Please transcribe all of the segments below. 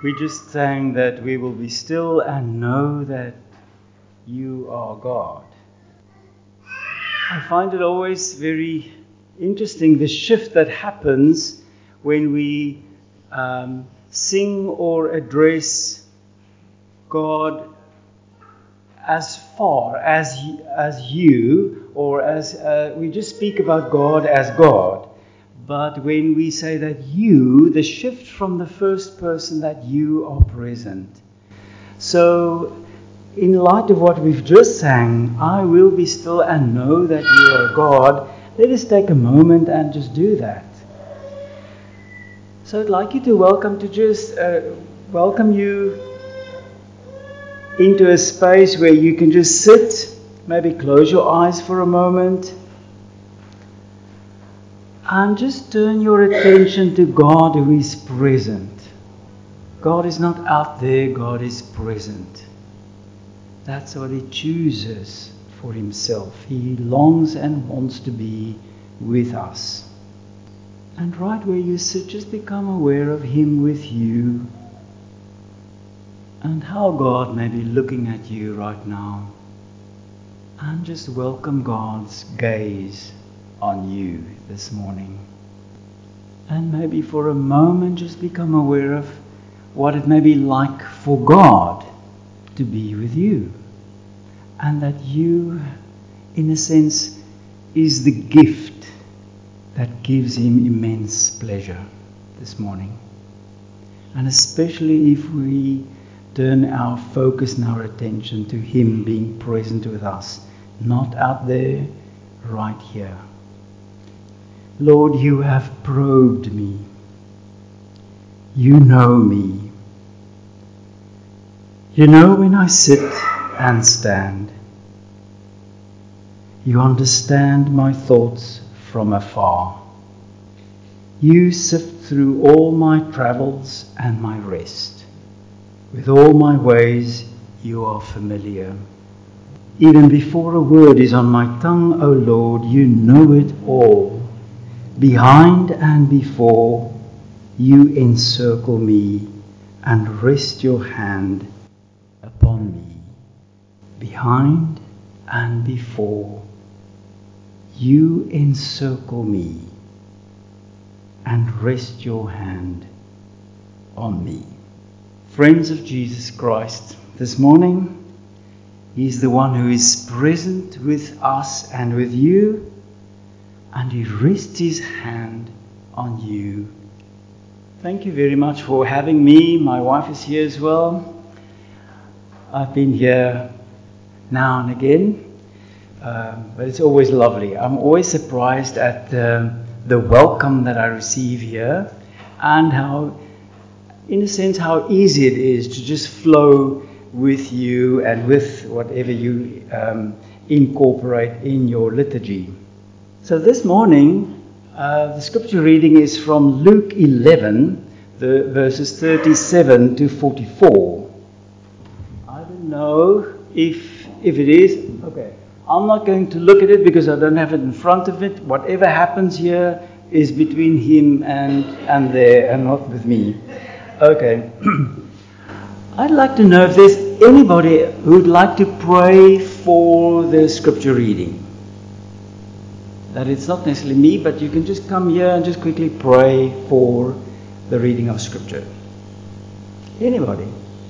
We just sang that we will be still and know that you are God. I find it always very interesting, the shift that happens when we sing or address God as far as you, or as we just speak about God as God. But when we say that you, the shift from the first person that you are present. So, in light of what we've just sang, I will be still and know that you are God. Let us take a moment and just do that. So I'd like you to welcome you into a space where you can just sit, maybe close your eyes for a moment, and just turn your attention to God who is present. God is not out there, God is present. That's what He chooses for Himself. He longs and wants to be with us. And right where you sit, just become aware of Him with you and how God may be looking at you right now. And just welcome God's gaze on you this morning. And maybe for a moment just become aware of what it may be like for God to be with you. And that you, in a sense, is the gift that gives Him immense pleasure this morning. And especially if we turn our focus and our attention to Him being present with us, not out there, right here. Lord, you have probed me. You know me. You know when I sit and stand. You understand my thoughts from afar. You sift through all my travels and my rest. With all my ways you are familiar. Even before a word is on my tongue, O Lord, you know it all. Behind and before, you encircle me and rest your hand upon me. Behind and before, you encircle me and rest your hand on me. Friends of Jesus Christ, this morning, He's the one who is present with us and with you, and He rests His hand on you. Thank you very much for having me. My wife is here as well. I've been here now and again, but it's always lovely. I'm always surprised at the welcome that I receive here, and how, in a sense, how easy it is to just flow with you and with whatever you incorporate in your liturgy. So this morning, the scripture reading is from Luke 11, the verses 37 to 44. I don't know if it is. Okay, I'm not going to look at it because I don't have it in front of it. Whatever happens here is between him and there, and not with me. Okay. I'd like to know if there's anybody who'd like to pray for the scripture reading. That it's not necessarily me, but you can just come here and just quickly pray for the reading of scripture. Anybody?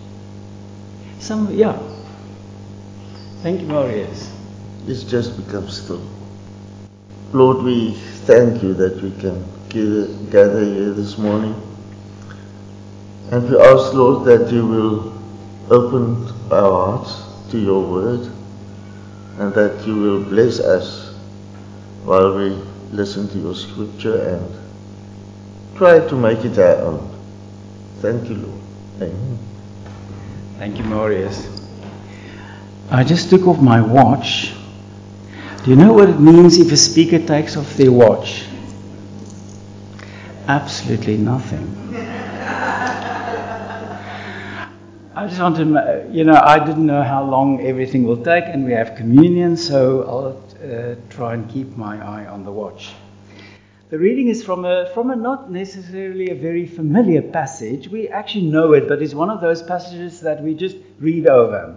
Yeah. Thank you, Marius. Let's just become still. Lord, we thank you that we can gather here this morning. And we ask, Lord, that you will open our hearts to your word, and that you will bless us while we listen to your scripture and try to make it our own. Thank you, Lord. Amen. Thank you, Marius. I just took off my watch. Do you know what it means if a speaker takes off their watch? Absolutely nothing. I just want to, I didn't know how long everything will take, and we have communion, so I'll try and keep my eye on the watch. The reading is from a not necessarily a very familiar passage. We actually know it, but it's one of those passages that we just read over.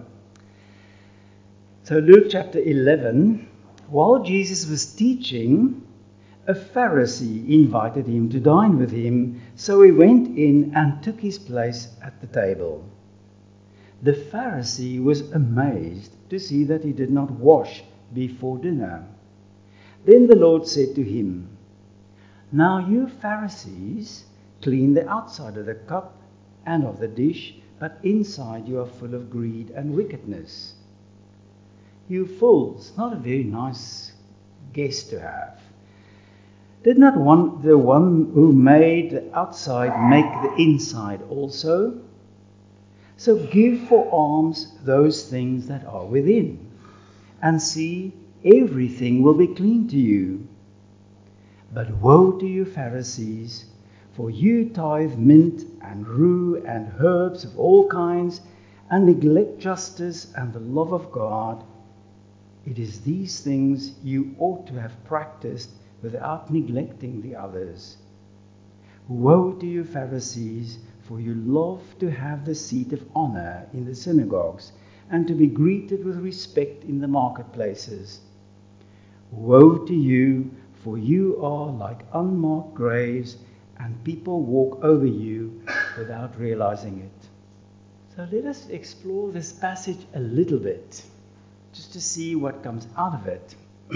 So Luke chapter 11, while Jesus was teaching, a Pharisee invited him to dine with him, so he went in and took his place at the table. The Pharisee was amazed to see that he did not wash before dinner. Then the Lord said to him, "Now you Pharisees clean the outside of the cup and of the dish, but inside you are full of greed and wickedness. You fools," not a very nice guest to have. "Did not the one who made the outside make the inside also? So give for alms those things that are within, and see, everything will be clean to you. But woe to you Pharisees, for you tithe mint and rue and herbs of all kinds, and neglect justice and the love of God. It is these things you ought to have practiced without neglecting the others. Woe to you Pharisees, for you love to have the seat of honor in the synagogues, and to be greeted with respect in the marketplaces. Woe to you, for you are like unmarked graves, and people walk over you without realizing it." So let us explore this passage a little bit, just to see what comes out of it.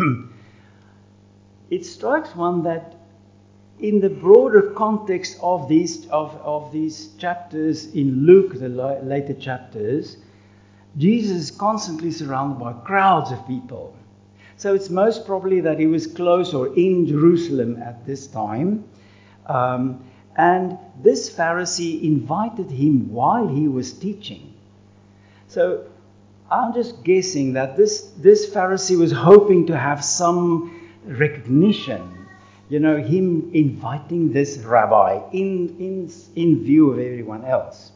It strikes one that in the broader context of these chapters in Luke, the later chapters, Jesus is constantly surrounded by crowds of people. So it's most probably that he was close or in Jerusalem at this time. And this Pharisee invited him while he was teaching. So I'm just guessing that this Pharisee was hoping to have some recognition, him inviting this rabbi in view of everyone else.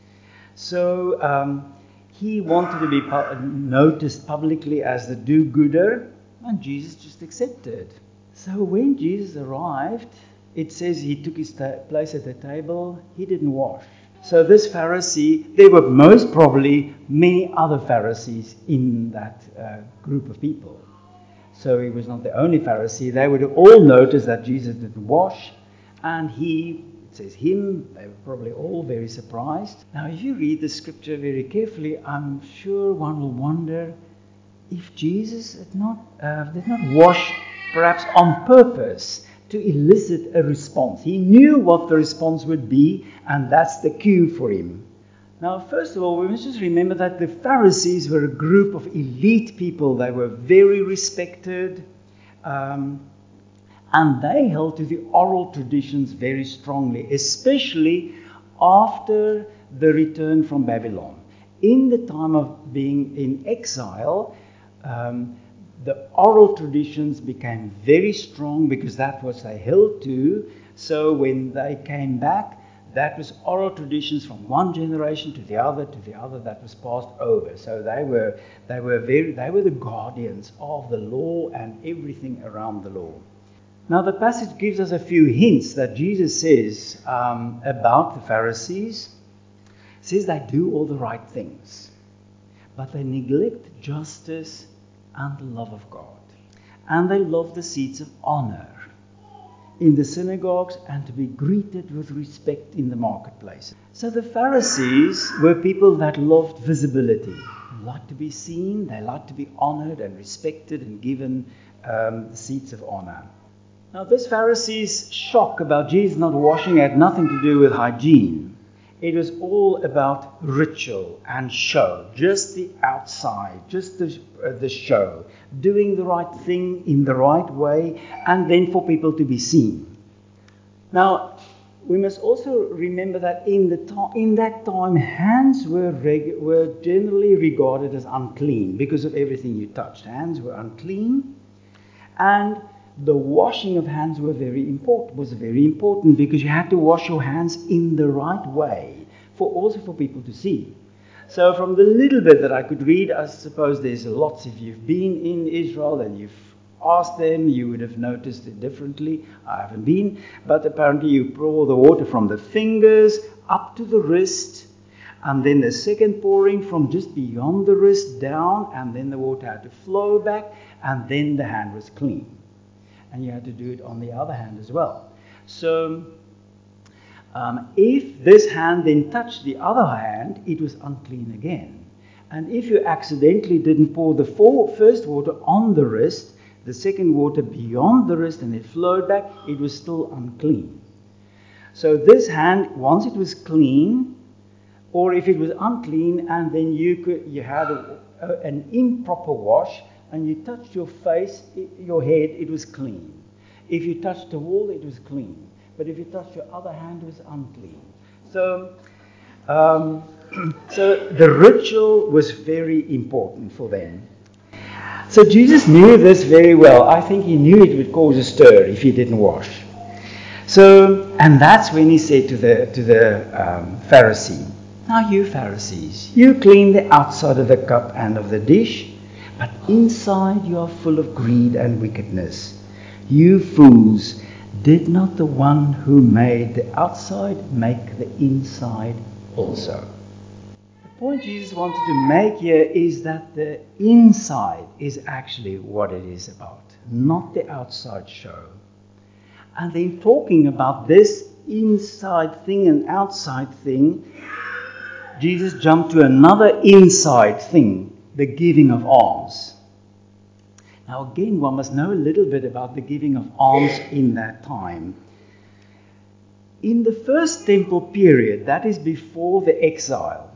So he wanted to be noticed publicly as the do-gooder, and Jesus just accepted. So when Jesus arrived, it says he took his place at the table. He didn't wash. So this Pharisee, there were most probably many other Pharisees in that group of people. So he was not the only Pharisee. They would have all noticed that Jesus didn't wash, and it says him, they were probably all very surprised. Now if you read the scripture very carefully, I'm sure one will wonder if Jesus did not wash perhaps on purpose to elicit a response. He knew what the response would be, and that's the cue for him. Now, first of all, we must just remember that the Pharisees were a group of elite people. They were very respected, and they held to the oral traditions very strongly, especially after the return from Babylon. In the time of being in exile, the oral traditions became very strong because that was they held to. So when they came back, that was oral traditions from one generation to the other that was passed over. So they were the guardians of the law and everything around the law. Now the passage gives us a few hints that Jesus says about the Pharisees. He says they do all the right things, but they neglect justice and the love of God. And they love the seats of honor in the synagogues and to be greeted with respect in the marketplace. So the Pharisees were people that loved visibility. They liked to be seen, they liked to be honored and respected and given the seats of honor. Now this Pharisees' shock about Jesus not washing had nothing to do with hygiene. It was all about ritual and show, just the outside, just the show, doing the right thing in the right way, and then for people to be seen. Now, we must also remember that in that time, hands were generally regarded as unclean because of everything you touched. Hands were unclean, and the washing of hands was very important because you had to wash your hands in the right way, also for people to see. So from the little bit that I could read, I suppose there's lots. If you've been in Israel and you've asked them, you would have noticed it differently. I haven't been. But apparently you pour the water from the fingers up to the wrist, and then the second pouring from just beyond the wrist down, and then the water had to flow back, and then the hand was clean. And you had to do it on the other hand as well. So if this hand then touched the other hand, it was unclean again. And if you accidentally didn't pour the first water on the wrist, the second water beyond the wrist, and it flowed back, it was still unclean. So this hand, once it was clean, or if it was unclean and then you had an improper wash and you touched your face, your head, it was clean. If you touched the wall, it was clean. But if you touched your other hand, it was unclean. So the ritual was very important for them. So Jesus knew this very well. I think he knew it would cause a stir if he didn't wash. So, and that's when he said to the Pharisee, "Now you Pharisees, you clean the outside of the cup and of the dish, but inside you are full of greed and wickedness. You fools, did not the one who made the outside make the inside also?" The point Jesus wanted to make here is that the inside is actually what it is about, not the outside show. And then talking about this inside thing and outside thing, Jesus jumped to another inside thing, the giving of alms. Now again, one must know a little bit about the giving of alms in that time. In the first temple period, that is before the exile,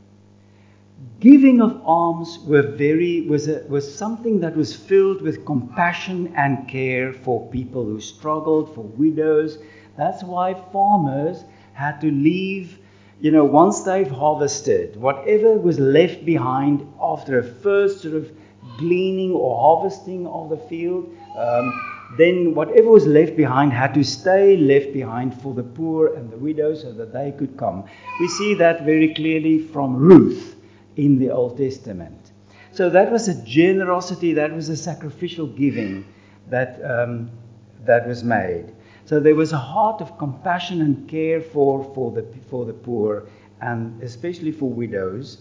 giving of alms was something that was filled with compassion and care for people who struggled, for widows. That's why farmers had to leave, once they've harvested, whatever was left behind after a first sort of gleaning or harvesting of the field, then whatever was left behind had to stay left behind for the poor and the widows so that they could come. We see that very clearly from Ruth in the Old Testament. So that was a generosity, that was a sacrificial giving that was made. So there was a heart of compassion and care for the poor, and especially for widows.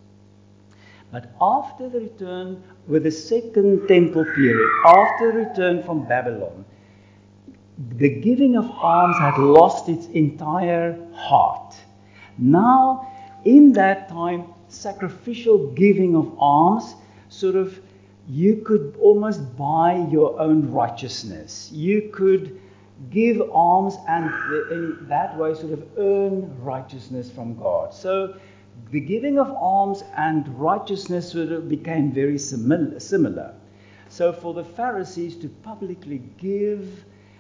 But after the return, with the second temple period, after the return from Babylon, the giving of alms had lost its entire heart. Now, in that time, sacrificial giving of alms, you could almost buy your own righteousness. You could give alms and in that way earn righteousness from God. So the giving of alms and righteousness became very similar. So for the Pharisees to publicly give,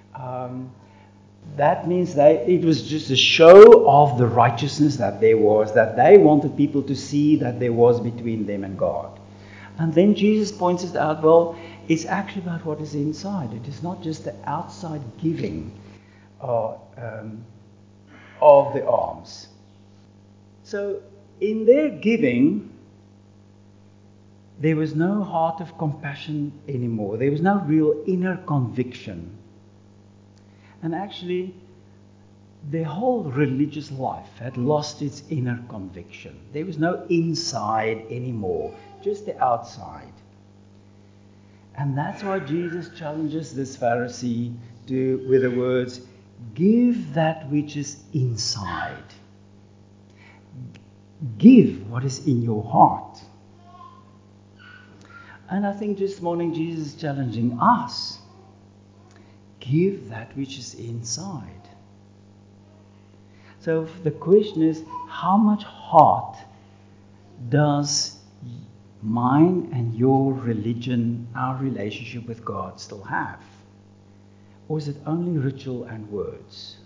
that means it was just a show of the righteousness that there was, that they wanted people to see that there was between them and God. And then Jesus points it out, well, it's actually about what is inside. It is not just the outside giving of the alms. So in their giving, there was no heart of compassion anymore. There was no real inner conviction. And actually, their whole religious life had lost its inner conviction. There was no inside anymore, just the outside. And that's why Jesus challenges this Pharisee with the words, "Give that which is inside. Give what is in your heart." And I think this morning Jesus is challenging us. Give that which is inside. So the question is, how much heart does mine and your religion, our relationship with God, still have? Or is it only ritual and words?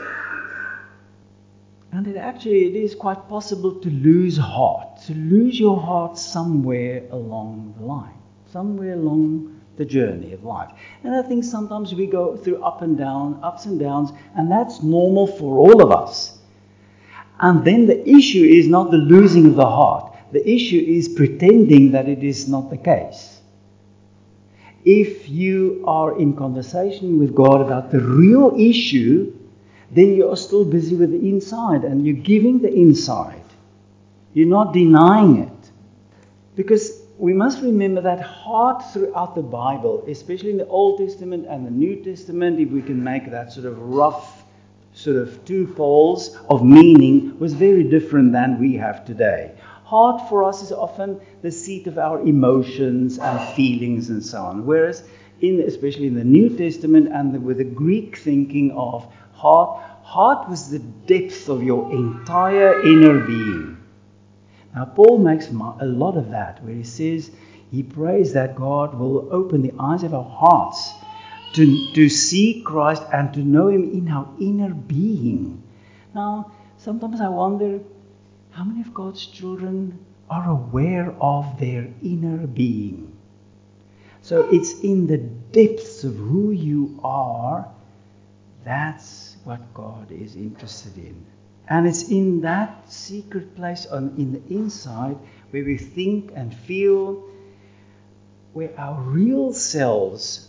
And it is quite possible to lose heart, to lose your heart somewhere along the line, somewhere along the journey of life. And I think sometimes we go through ups and downs, and that's normal for all of us. And then the issue is not the losing of the heart. The issue is pretending that it is not the case. If you are in conversation with God about the real issue, then you are still busy with the inside and you're giving the inside. You're not denying it. Because we must remember that heart throughout the Bible, especially in the Old Testament and the New Testament, if we can make that sort of rough, sort of two poles of meaning, was very different than we have today. Heart for us is often the seat of our emotions and feelings and so on. Whereas, especially in the New Testament and with the Greek thinking of heart was the depth of your entire inner being. Now, Paul makes a lot of that, where he says he prays that God will open the eyes of our hearts to see Christ and to know Him in our inner being. Now, sometimes I wonder, how many of God's children are aware of their inner being? So it's in the depths of who you are, that's what God is interested in. And it's in that secret place in the inside where we think and feel, where our real selves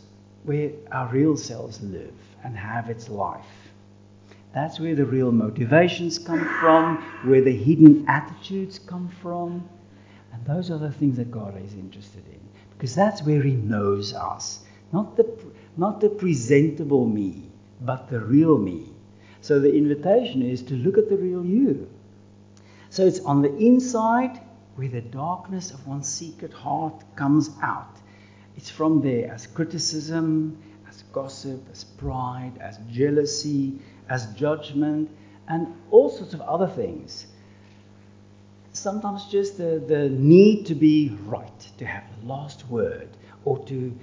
live and have its life. That's where the real motivations come from, where the hidden attitudes come from. And those are the things that God is interested in. Because that's where He knows us. Not the presentable me, but the real me. So the invitation is to look at the real you. So it's on the inside where the darkness of one's secret heart comes out. It's from there as criticism, as gossip, as pride, as jealousy, as judgment, and all sorts of other things. Sometimes just the need to be right, to have the last word, or to,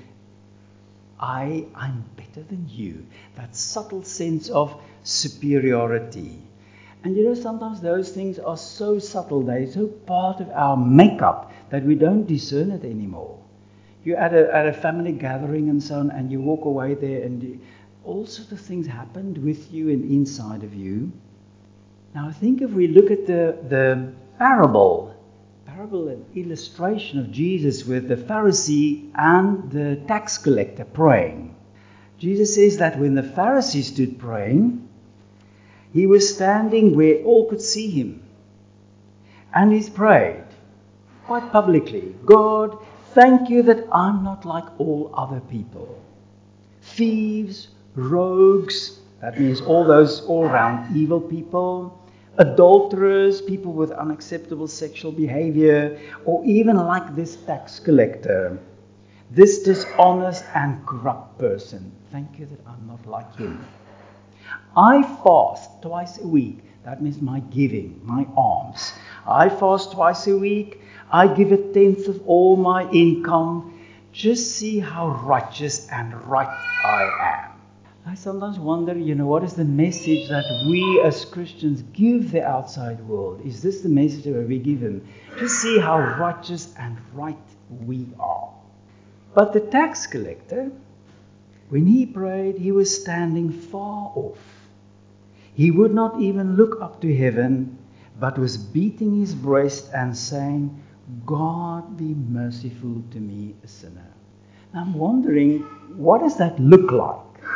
I'm better than you. That subtle sense of superiority. And sometimes those things are so subtle, they're so part of our makeup that we don't discern it anymore. You're at a family gathering and so on, and you walk away there and all sorts of things happened with you and inside of you. Now I think if we look at the parable and illustration of Jesus with the Pharisee and the tax collector praying. Jesus says that when the Pharisee stood praying, he was standing where all could see him. And he prayed quite publicly, God, thank you that I'm not like all other people. Thieves, rogues, that means all those all-round evil people, adulterers, people with unacceptable sexual behavior, or even like this tax collector, this dishonest and corrupt person. Thank you that I'm not like him. I fast twice a week. That means my giving, my alms. I fast twice a week. I give 1/10 of all my income. Just see how righteous and right I am. I sometimes wonder, what is the message that we as Christians give the outside world? Is this the message that we give them? Just see how righteous and right we are. But the tax collector, when he prayed, he was standing far off. He would not even look up to heaven, but was beating his breast and saying, God be merciful to me, a sinner. Now I'm wondering, what does that look like?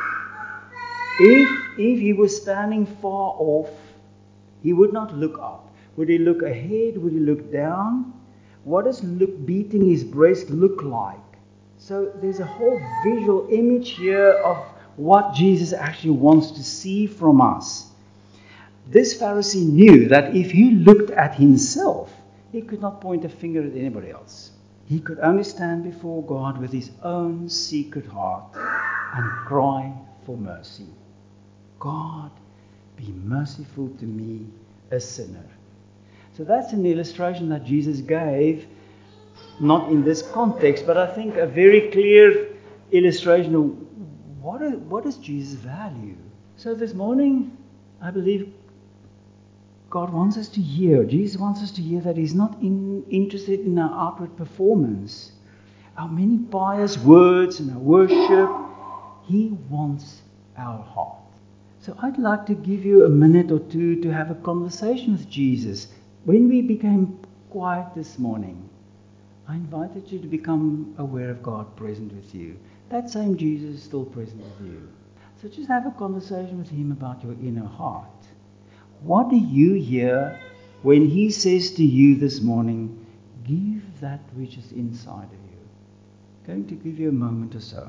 If he was standing far off, he would not look up. Would he look ahead? Would he look down? What does beating his breast look like? So there's a whole visual image here of what Jesus actually wants to see from us. This Pharisee knew that if he looked at himself, he could not point a finger at anybody else. He could only stand before God with his own secret heart and cry for mercy. God, be merciful to me, a sinner. So that's an illustration that Jesus gave, not in this context, but I think a very clear illustration of what does Jesus value. So this morning, I believe God wants us to hear, Jesus wants us to hear that He's not interested in our outward performance, our many pious words and our worship. He wants our heart. So I'd like to give you a minute or two to have a conversation with Jesus. When we became quiet this morning, I invited you to become aware of God present with you. that same Jesus is still present with you. So just have a conversation with him about your inner heart. What do you hear when he says to you this morning, give that which is inside of you? I'm going to give you a moment or so.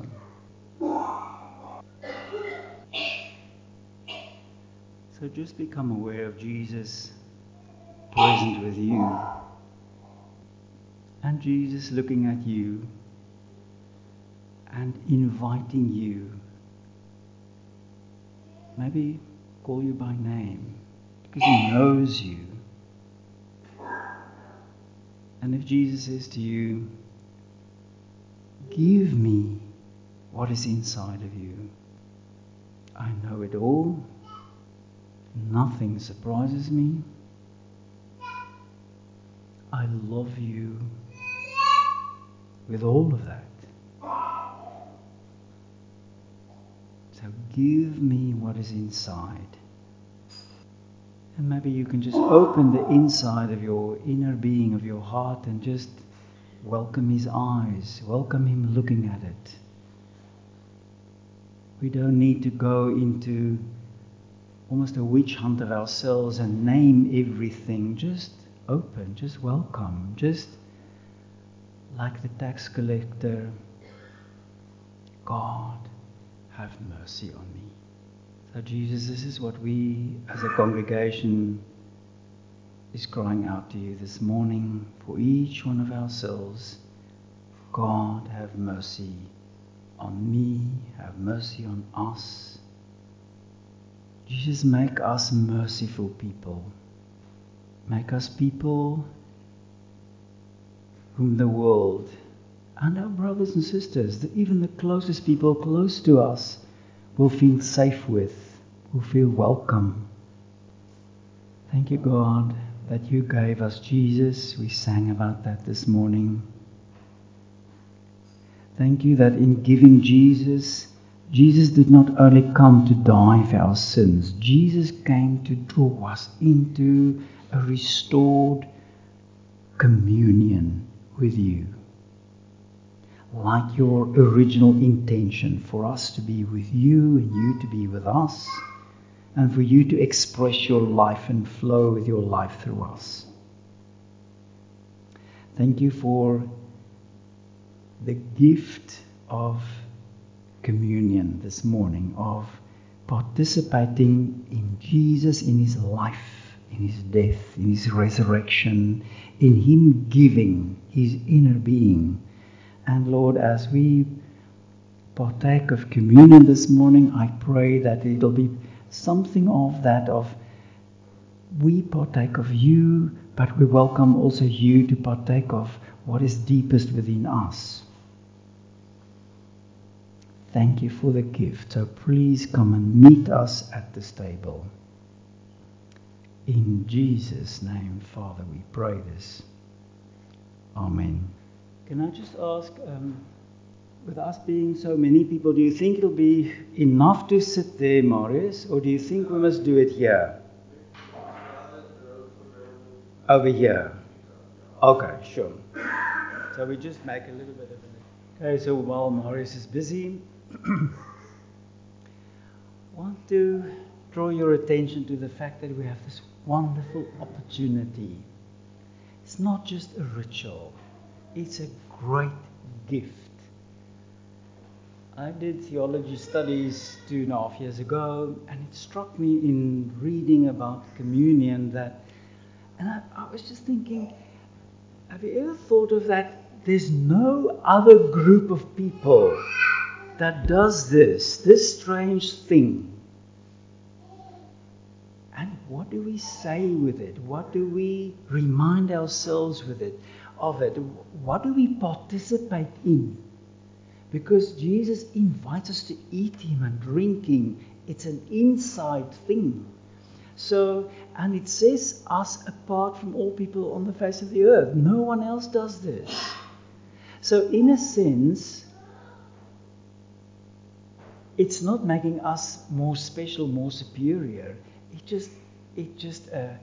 So just become aware of Jesus present with you. And Jesus looking at you and inviting you. Maybe call you by name because he knows you. And if Jesus says to you, give me what is inside of you. I know it all. Nothing surprises me. I love you with all of that. So give me what is inside. And maybe you can just open the inside of your inner being, of your heart, and just welcome his eyes. Welcome him looking at it. We don't need to go into almost a witch hunt of ourselves and name everything. Just open, just welcome, just like the tax collector. God, have mercy on me. So Jesus, this is what we as a congregation is crying out to you this morning for each one of ourselves. God, have mercy on me, have mercy on us. Jesus, make us merciful people. Make us people whom the world and our brothers and sisters, even the closest people close to us, will feel safe with, will feel welcome. Thank you, God, that you gave us Jesus. We sang about that this morning. Thank you that in giving Jesus, Jesus did not only come to die for our sins. Jesus came to draw us into a restored communion with you. Like your original intention for us to be with you and you to be with us, and for you to express your life and flow with your life through us. Thank you for the gift of communion this morning, of participating in Jesus, in his life, in his death, in his resurrection, in him giving his inner being. And Lord, as we partake of communion this morning, I pray that it'll be something of that, of we partake of you, but we welcome also you to partake of what is deepest within us. Thank you for the gift. So please come and meet us at this table. In Jesus' name, Father, we pray this. Amen. Can I just ask, with us being so many people, do you think it'll be enough to sit there, Marius, or do you think we must do it here? Over here. Okay, sure. So we just make a little bit of an... Okay, so while Marius is busy, I want to draw your attention to the fact that we have this wonderful opportunity. It's not just a ritual. It's a great gift. I did theology studies 2.5 years ago, and it struck me in reading about communion that, and I was just thinking, have you ever thought of that? There's no other group of people that does this strange thing. And what do we say with it? What do we remind ourselves with it? Of it? What do we participate in? Because Jesus invites us to eat him and drink him. It's an inside thing. So, and it says us apart from all people on the face of the earth. No one else does this. So in a sense, it's not making us more special, more superior. It's just a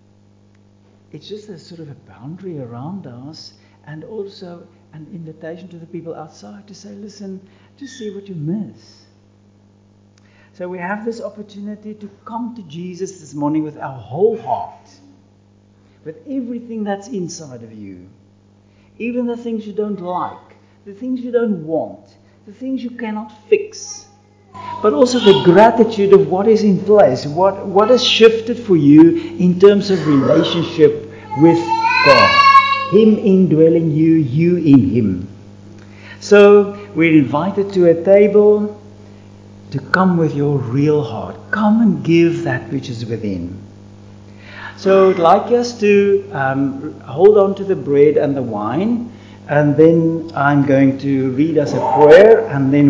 sort of a boundary around us, and also an invitation to the people outside to say, listen, to see what you miss. So we have this opportunity to come to Jesus this morning with our whole heart, with everything that's inside of you, even the things you don't like, the things you don't want, the things you cannot fix, but also the gratitude of what is in place, what has shifted for you in terms of relationship with God. Him indwelling you, you in Him. So we're invited to a table to come with your real heart. Come and give that which is within. So I'd like us to hold on to the bread and the wine, and then I'm going to read us a prayer, and then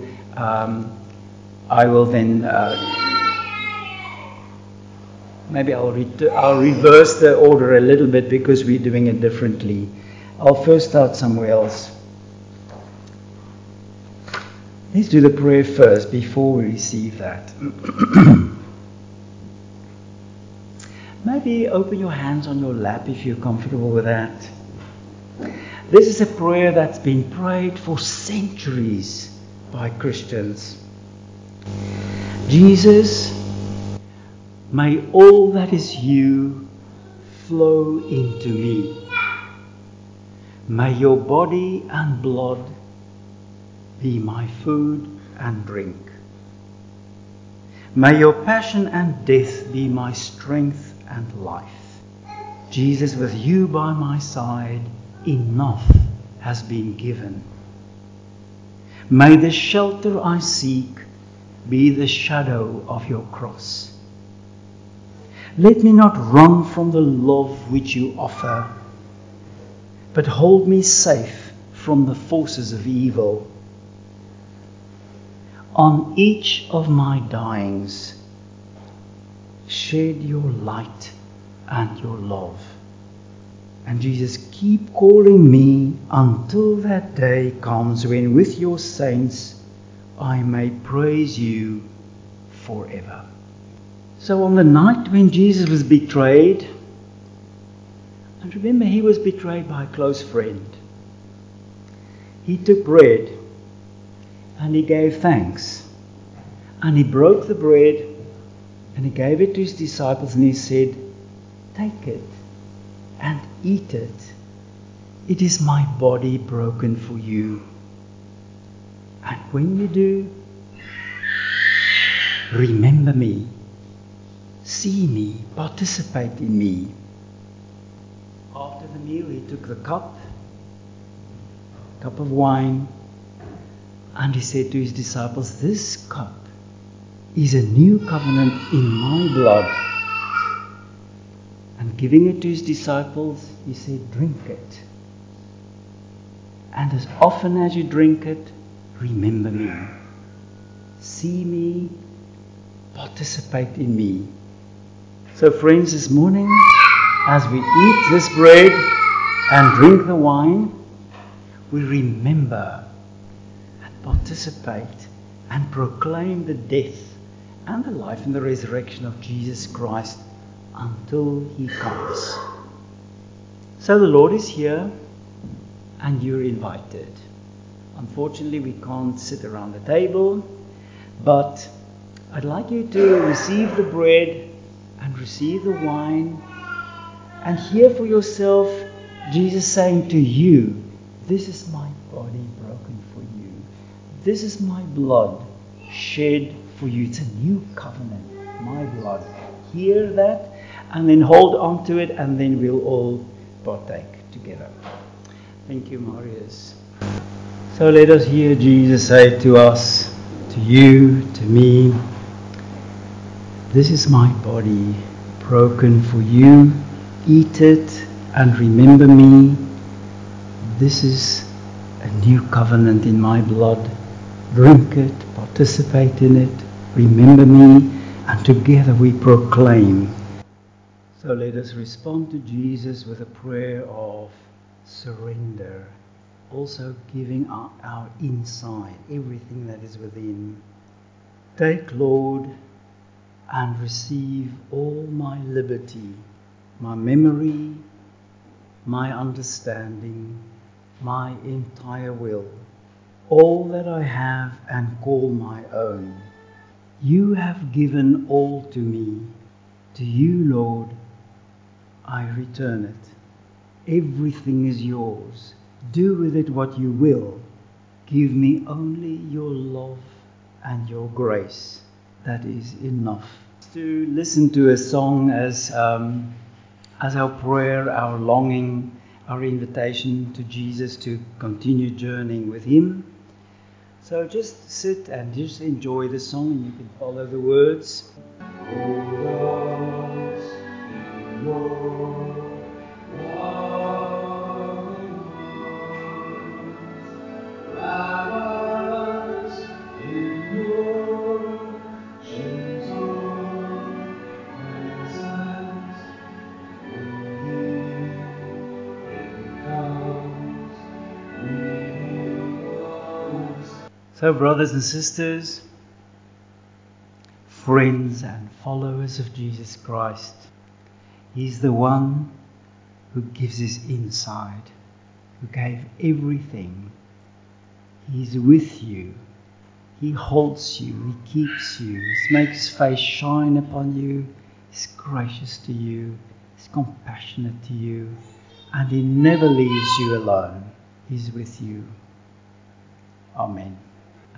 I will then maybe I'll reverse the order a little bit because we're doing it differently. I'll first start somewhere else. Let's do the prayer first before we receive that. Maybe open your hands on your lap if you're comfortable with that. This is a prayer that's been prayed for centuries by Christians. Jesus, may all that is you flow into me. May your body and blood be my food and drink. May your passion and death be my strength and life. Jesus, with you by my side, enough has been given. May the shelter I seek be the shadow of your cross. Let me not run from the love which you offer, but hold me safe from the forces of evil. On each of my dyings, shed your light and your love. And Jesus, keep calling me until that day comes when with your saints I may praise you forever. So on the night when Jesus was betrayed, and remember he was betrayed by a close friend, he took bread and he gave thanks. And he broke the bread and he gave it to his disciples and he said, take it and eat it. It is my body broken for you. And when you do, remember me, see me, participate in me. After the meal, he took the cup of wine, and he said to his disciples, this cup is a new covenant in my blood. And giving it to his disciples, he said, drink it. And as often as you drink it, remember me. See me, participate in me. So friends, this morning, as we eat this bread and drink the wine, we remember and participate and proclaim the death and the life and the resurrection of Jesus Christ until he comes. So the Lord is here and you're invited. Unfortunately, we can't sit around the table, but I'd like you to receive the bread and receive the wine and hear for yourself Jesus saying to you, this is my body broken for you. This is my blood shed for you. It's a new covenant, my blood. Hear that and then hold on to it, and then we'll all partake together. Thank you, Marius. So let us hear Jesus say to us, to you, to me, this is my body broken for you. Eat it and remember me. This is a new covenant in my blood. Drink it, participate in it, remember me, and together we proclaim. So let us respond to Jesus with a prayer of surrender, also giving our inside, everything that is within. Take, Lord, and receive all my liberty, my memory, my understanding, my entire will. all that I have and call my own. You have given all to me. To you, Lord, I return it. Everything is yours. Do with it what you will. Give me only your love and your grace. That is enough. To listen to a song as our prayer, our longing, our invitation to Jesus to continue journeying with Him. So just sit and just enjoy the song, and you can follow the words. So, brothers and sisters, friends and followers of Jesus Christ, He's the one who gives us insight, who gave everything. He's with you. He holds you. He keeps you. He makes His face shine upon you. He's gracious to you. He's compassionate to you. And He never leaves you alone. He's with you. Amen.